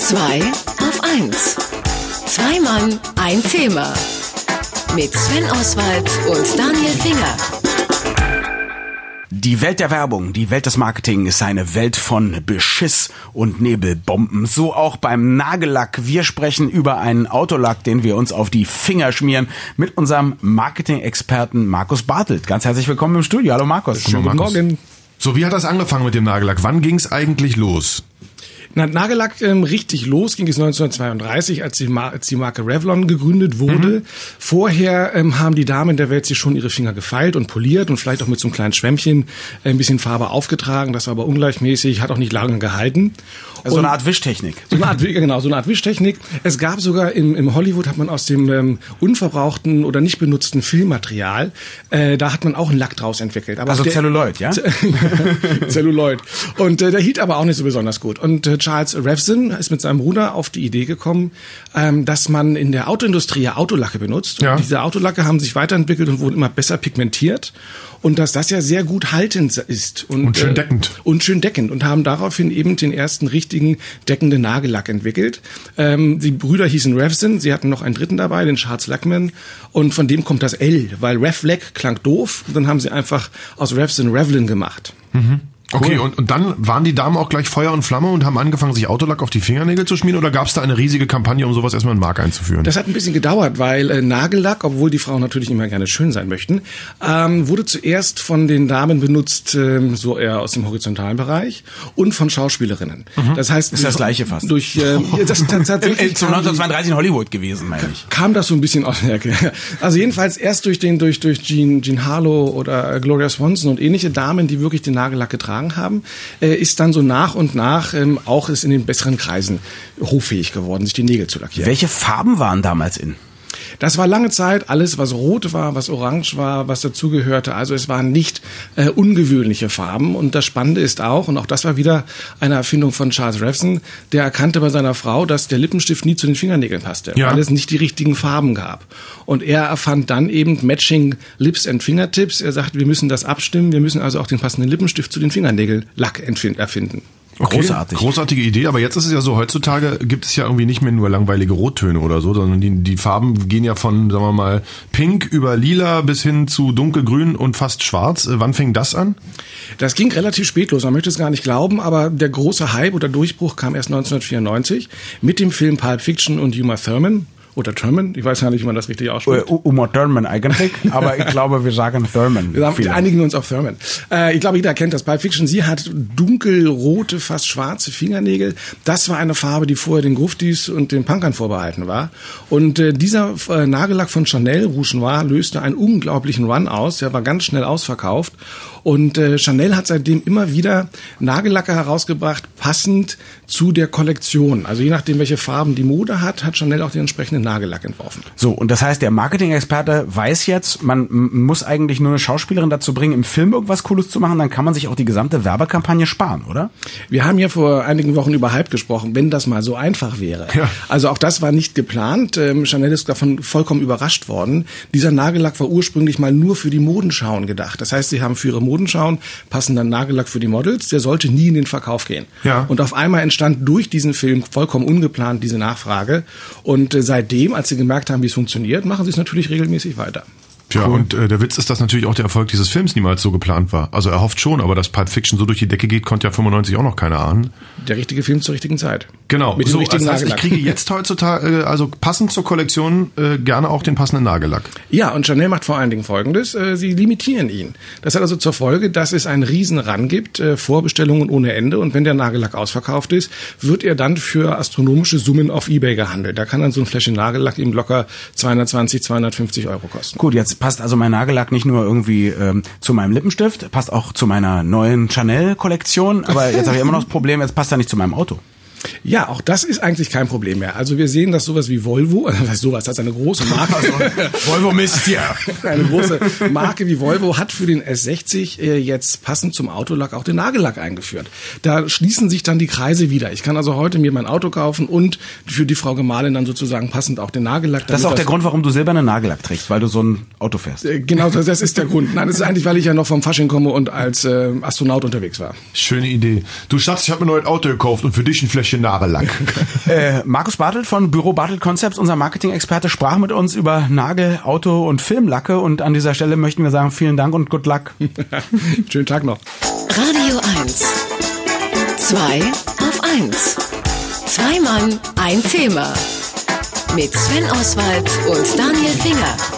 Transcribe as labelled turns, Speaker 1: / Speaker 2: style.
Speaker 1: 2 auf 1. Zwei Mann, ein Thema. Mit Sven Oswald und Daniel Finger.
Speaker 2: Die Welt der Werbung, die Welt des Marketing ist eine Welt von Beschiss und Nebelbomben. So auch beim Nagellack. Wir sprechen über einen Autolack, den wir uns auf die Finger schmieren, mit unserem Marketing-Experten Markus Bartelt. Ganz herzlich willkommen im Studio. Hallo Markus.
Speaker 3: Schönen guten Morgen. So, wie hat das angefangen mit dem Nagellack? Wann ging es eigentlich los?
Speaker 4: Nagellack richtig los ging es 1932, als die Marke Revlon gegründet wurde. Vorher haben die Damen der Welt sich schon ihre Finger gefeilt und poliert und vielleicht auch mit so einem kleinen Schwämmchen ein bisschen Farbe aufgetragen. Das war aber ungleichmäßig, hat auch nicht lange gehalten.
Speaker 2: Also so eine Art Wischtechnik.
Speaker 4: So eine Art Wischtechnik. Es gab sogar im Hollywood, hat man aus dem unverbrauchten oder nicht benutzten Filmmaterial, da hat man auch einen Lack draus entwickelt. Aber
Speaker 2: also Celluloid, ja?
Speaker 4: Celluloid. Und der hielt aber auch nicht so besonders gut. Und Charles Revson ist mit seinem Bruder auf die Idee gekommen, dass man in der Autoindustrie ja Autolacke benutzt.
Speaker 3: Ja.
Speaker 4: Und diese Autolacke haben sich weiterentwickelt und wurden immer besser pigmentiert. Und dass das ja sehr gut haltend ist.
Speaker 3: Und schön deckend.
Speaker 4: Und schön deckend. Und haben daraufhin eben den ersten richtigen deckenden Nagellack entwickelt. Die Brüder hießen Revson, sie hatten noch einen dritten dabei, den Charles Lackman. Und von dem kommt das L, weil Revlac klang doof. Und dann haben sie einfach aus Revson Revlon gemacht.
Speaker 3: Mhm. Okay,
Speaker 2: Cool.
Speaker 3: und dann waren die Damen auch gleich Feuer und Flamme und haben angefangen, sich Autolack auf die Fingernägel zu schmieren, oder gab es da eine riesige Kampagne, um sowas erstmal in den Markt einzuführen?
Speaker 4: Das hat ein bisschen gedauert, weil Nagellack, obwohl die Frauen natürlich immer gerne schön sein möchten, wurde zuerst von den Damen benutzt, so eher aus dem horizontalen Bereich, und von Schauspielerinnen. Das heißt,
Speaker 2: Ist das Gleiche fast.
Speaker 4: Durch das tatsächlich
Speaker 2: Zum 1932 in Hollywood gewesen, meine ich.
Speaker 4: kam das so ein bisschen aus der Ecke. Also jedenfalls erst durch Jean Harlow oder Gloria Swanson und ähnliche Damen, die wirklich den Nagellack getragen haben, ist dann so nach und nach auch ist in den besseren Kreisen hoffähig geworden, sich die Nägel zu lackieren.
Speaker 2: Welche Farben waren damals in?
Speaker 4: Das war lange Zeit alles, was rot war, was orange war, was dazugehörte. Also es waren nicht ungewöhnliche Farben. Und das Spannende ist auch, und auch das war wieder eine Erfindung von Charles Revson, der erkannte bei seiner Frau, dass der Lippenstift nie zu den Fingernägeln passte,
Speaker 3: ja, weil
Speaker 4: es nicht die richtigen Farben gab. Und er erfand dann eben Matching Lips and Fingertips. Er sagte, wir müssen das abstimmen, wir müssen also auch den passenden Lippenstift zu den Fingernägellack erfinden.
Speaker 3: Okay,
Speaker 2: Großartig.
Speaker 3: Großartige Idee, aber jetzt ist es ja so, heutzutage gibt es ja irgendwie nicht mehr nur langweilige Rottöne oder so, sondern die Farben gehen ja von, sagen wir mal, pink über lila bis hin zu dunkelgrün und fast schwarz. Wann fing das an?
Speaker 4: Das ging relativ spät los, man möchte es gar nicht glauben, aber der große Hype oder Durchbruch kam erst 1994 mit dem Film Pulp Fiction und Uma Thurman. Oder Thurman, ich weiß ja nicht, wie man das richtig ausspricht.
Speaker 2: Uma Thurman eigentlich, aber ich glaube, wir sagen Thurman.
Speaker 4: Wir einigen uns auf Thurman. Ich glaube, jeder kennt das. Pulp Fiction, sie hat dunkelrote, fast schwarze Fingernägel. Das war eine Farbe, die vorher den Gruftis und den Punkern vorbehalten war. Und dieser Nagellack von Chanel, Rouge Noir, löste einen unglaublichen Run aus. Der war ganz schnell ausverkauft. Und Chanel hat seitdem immer wieder Nagellacke herausgebracht, passend zu der Kollektion. Also je nachdem, welche Farben die Mode hat, hat Chanel auch den entsprechenden Nagellack entworfen.
Speaker 2: So, und das heißt, der Marketing-Experte weiß jetzt, man muss eigentlich nur eine Schauspielerin dazu bringen, im Film irgendwas Cooles zu machen, dann kann man sich auch die gesamte Werbekampagne sparen, oder?
Speaker 4: Wir haben ja vor einigen Wochen über Hype gesprochen, wenn das mal so einfach wäre. Ja. Also auch das war nicht geplant. Chanel ist davon vollkommen überrascht worden. Dieser Nagellack war ursprünglich mal nur für die Modenschauen gedacht. Das heißt, sie haben für ihre Modenschauen passenden Nagellack für die Models. Der sollte nie in den Verkauf gehen. Ja. Und auf einmal entstand durch diesen Film vollkommen ungeplant diese Nachfrage. Und seitdem, als sie gemerkt haben, wie es funktioniert, machen sie es natürlich regelmäßig weiter.
Speaker 3: Tja, cool. Und der Witz ist, dass natürlich auch der Erfolg dieses Films niemals so geplant war. Also er hofft schon, aber dass Pulp Fiction so durch die Decke geht, konnte ja 95 auch noch keiner ahnen.
Speaker 4: Der richtige Film zur richtigen Zeit.
Speaker 3: Genau.
Speaker 4: Mit dem
Speaker 3: so,
Speaker 4: richtigen
Speaker 3: das heißt,
Speaker 4: Nagellack.
Speaker 3: ich kriege jetzt heutzutage, also passend zur Kollektion, gerne auch den passenden Nagellack.
Speaker 4: Ja, und Chanel macht vor allen Dingen Folgendes. Sie limitieren ihn. Das hat also zur Folge, dass es einen riesen Run gibt, Vorbestellungen ohne Ende. Und wenn der Nagellack ausverkauft ist, wird er dann für astronomische Summen auf eBay gehandelt. Da kann dann so ein Fläschchen Nagellack eben locker 220, 250 € kosten.
Speaker 2: Gut, jetzt passt also mein Nagellack nicht nur irgendwie zu meinem Lippenstift, passt auch zu meiner neuen Chanel-Kollektion, aber jetzt habe ich immer noch das Problem, jetzt passt er nicht zu meinem Auto.
Speaker 4: Ja, auch das ist eigentlich kein Problem mehr. Also wir sehen, dass sowas wie Volvo, also das ist eine große Marke.
Speaker 2: Volvo Mist, ja.
Speaker 4: Eine große Marke wie Volvo hat für den S60 jetzt passend zum Autolack auch den Nagellack eingeführt. Da schließen sich dann die Kreise wieder. Ich kann also heute mir mein Auto kaufen und für die Frau Gemahlin dann sozusagen passend auch den Nagellack.
Speaker 2: Das ist auch der Grund, warum du silbernen Nagellack trägst, weil du so ein Auto fährst.
Speaker 4: Genau, das ist der Grund. Nein, das ist eigentlich, weil ich ja noch vom Fasching komme und als Astronaut unterwegs war.
Speaker 3: Schöne Idee. Du Schatz, ich habe mir ein neues Auto gekauft und für dich ein Fläschchen Stationare-Lack.
Speaker 2: Markus Bartelt von Büro Bartelt Concepts, unser Marketing-Experte, sprach mit uns über Nagel-, Auto- und Filmlacke. Und an dieser Stelle möchten wir sagen, vielen Dank und good luck.
Speaker 4: Schönen Tag noch.
Speaker 1: Radio 1. 2 auf 1. Zwei Mann, ein Thema. Mit Sven Oswald und Daniel Finger.